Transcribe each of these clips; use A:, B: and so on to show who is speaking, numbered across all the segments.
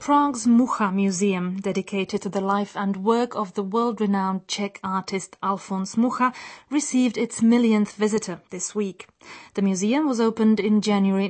A: Prague's Mucha Museum, dedicated to the life and work of the world-renowned Czech artist Alfons Mucha, received its millionth visitor this week. The museum was opened in January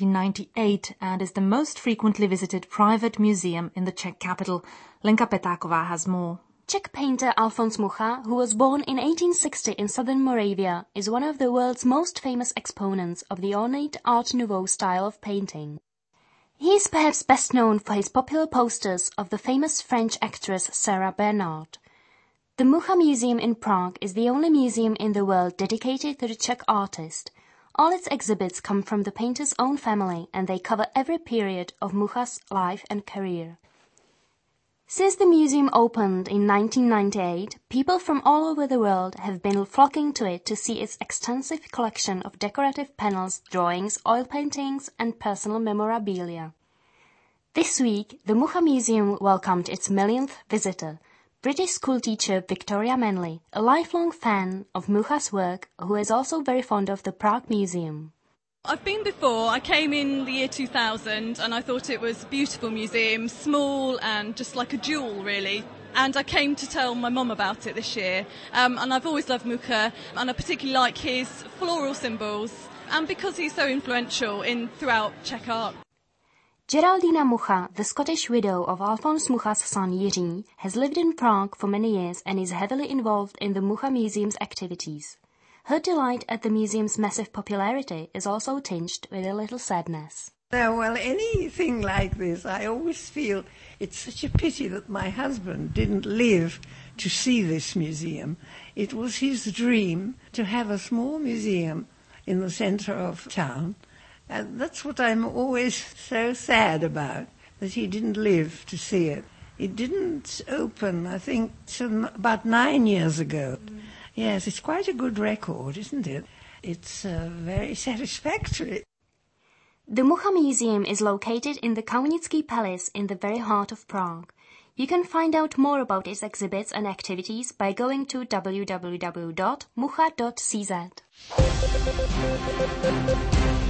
A: 1998 and is the most frequently visited private museum in the Czech capital. Lenka Petáková has more.
B: Czech painter Alfons Mucha, who was born in 1860 in southern Moravia, is one of the world's most famous exponents of the ornate Art Nouveau style of painting. He is perhaps best known for his popular posters of the famous French actress Sarah Bernhardt. The Mucha Museum in Prague is the only museum in the world dedicated to the Czech artist. All its exhibits come from the painter's own family and they cover every period of Mucha's life and career. Since the museum opened in 1998, people from all over the world have been flocking to it to see its extensive collection of decorative panels, drawings, oil paintings and personal memorabilia. This week, the Mucha Museum welcomed its millionth visitor, British schoolteacher Victoria Manley, a lifelong fan of Mucha's work who is also very fond of the Prague Museum.
C: I've been before. I came in the year 2000 and I thought it was a beautiful museum, small and just like a jewel really. And I came to tell my mum about it this year. And I've always loved Mucha and I particularly like his floral symbols and because he's so influential throughout Czech art.
B: Geraldina Mucha, the Scottish widow of Alfons Mucha's son Jiří, has lived in Prague for many years and is heavily involved in the Mucha Museum's activities. Her delight at the museum's massive popularity is also tinged with a little sadness.
D: Well, anything like this, I always feel it's such a pity that my husband didn't live to see this museum. It was his dream to have a small museum in the centre of town. And that's what I'm always so sad about, that he didn't live to see it. It didn't open, I think, about 9 years ago. Yes, it's quite a good record, isn't it? It's very satisfactory.
B: The Mucha Museum is located in the Kaunický Palace in the very heart of Prague. You can find out more about its exhibits and activities by going to www.mucha.cz.